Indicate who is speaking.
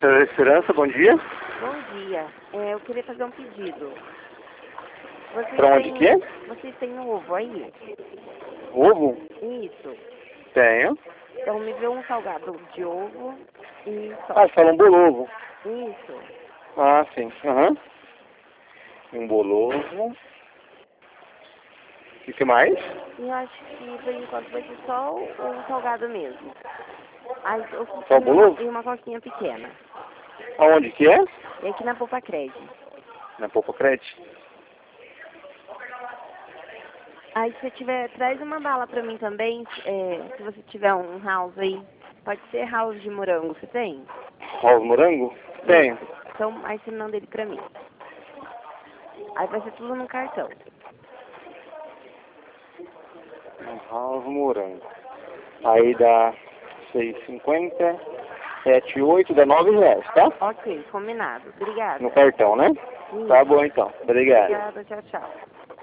Speaker 1: Esperança, bom dia.
Speaker 2: Bom dia. Eu queria fazer um pedido.
Speaker 1: Pra onde que é?
Speaker 2: Vocês têm ovo aí?
Speaker 1: Ovo?
Speaker 2: Isso.
Speaker 1: Tenho.
Speaker 2: Então me vê um salgado de ovo e só.
Speaker 1: Ah, você fala um bolovo.
Speaker 2: Isso.
Speaker 1: Ah, sim. Aham. Um bolovo. O que mais?
Speaker 2: E eu acho que por enquanto vai ser só o salgado mesmo. Aí,
Speaker 1: Só o bolovo?
Speaker 2: e uma coquinha pequena.
Speaker 1: Aonde que é?
Speaker 2: E aqui na Popa Cred.
Speaker 1: Na Popocrete.
Speaker 2: Aí se você tiver, traz uma bala pra mim também, se você tiver um house aí. Pode ser house de morango, você tem?
Speaker 1: House morango? Tenho.
Speaker 2: Então, aí você manda ele pra mim. Aí vai ser tudo no cartão.
Speaker 1: House morango. Aí dá 6,50. 7,8, dá R$ 9, tá?
Speaker 2: Ok, combinado. Obrigada.
Speaker 1: No cartão, né?
Speaker 2: Isso.
Speaker 1: Tá bom então. Obrigado.
Speaker 2: Obrigada, tchau, tchau.